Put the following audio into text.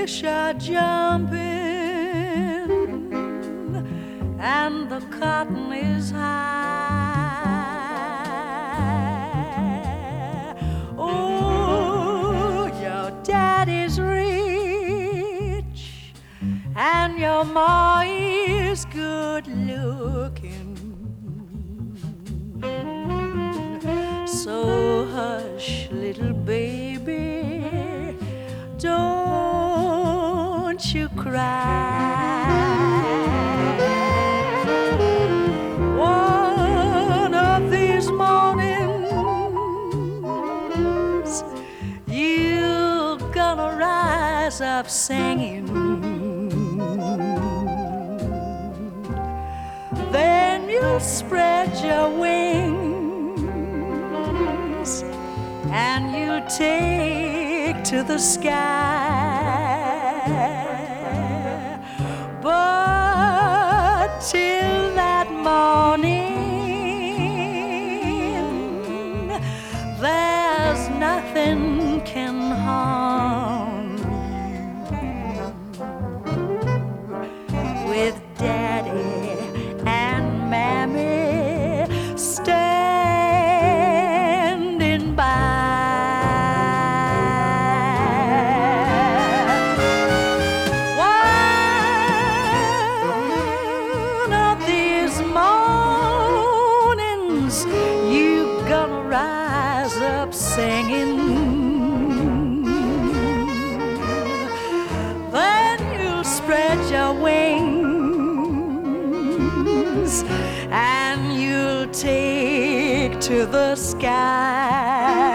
fish are jumping and the cotton is high. Oh, your daddy's rich and your ma is good looking. So hush, little baby, don't you cry. One of these mornings you're gonna rise up singing. Then you'll spread your wings and you'll take to the sky. But till that morning, there's nothing can harm you with Daddy and Mammy standing by. One of these mornings you gonna rise up singing. Then you'll spread your wings and you'll take to the sky.